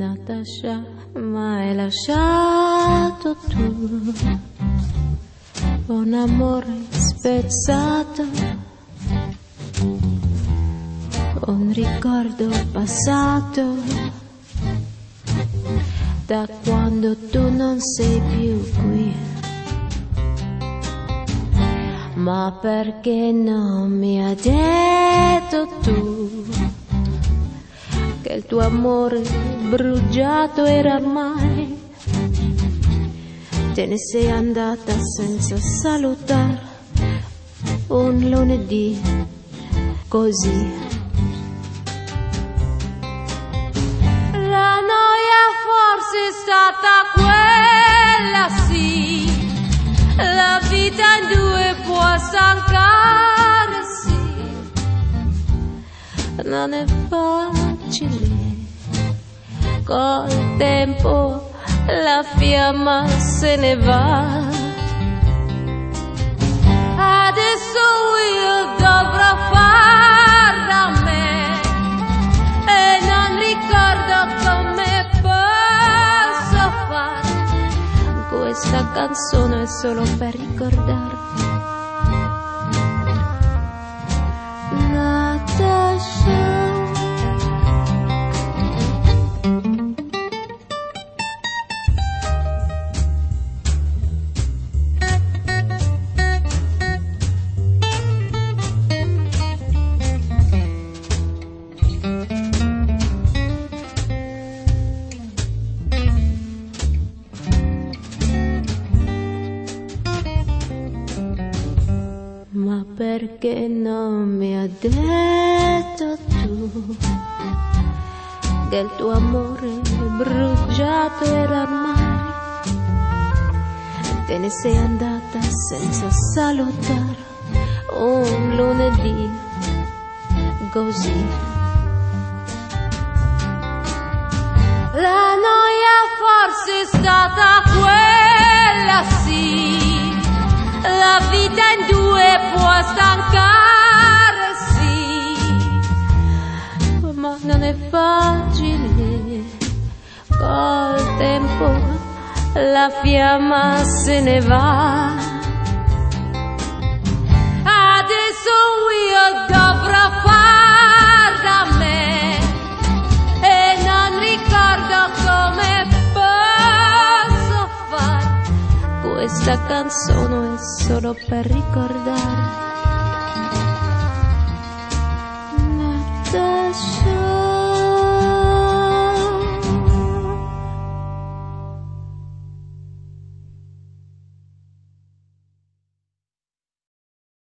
Natasha, ma hai lasciato tu un amore spezzato, un ricordo passato, da quando tu non sei più qui. Ma perché non mi hai detto tu che il tuo amore bruciato era mai? Te ne sei andata senza salutare un lunedì così. La noia forse è stata quella, sì. La vita in due può stancare, sì. Non è facile, col tempo la fiamma se ne va. Adesso io dovrò far da me e non ricordo come posso fare. Questa canzone è solo per ricordarti, Natasha. Ma perché non mi hai detto tu che il tuo amore bruciato era ormai? Te ne sei andata senza salutare un lunedì così. La noia forse è stata quella, sì. La vita in due può stancare, sì. Ma non è facile, col tempo la fiamma se ne va. Adesso io dovrò far da me e non ricordo come posso fare. Questa canzone è solo per ricordare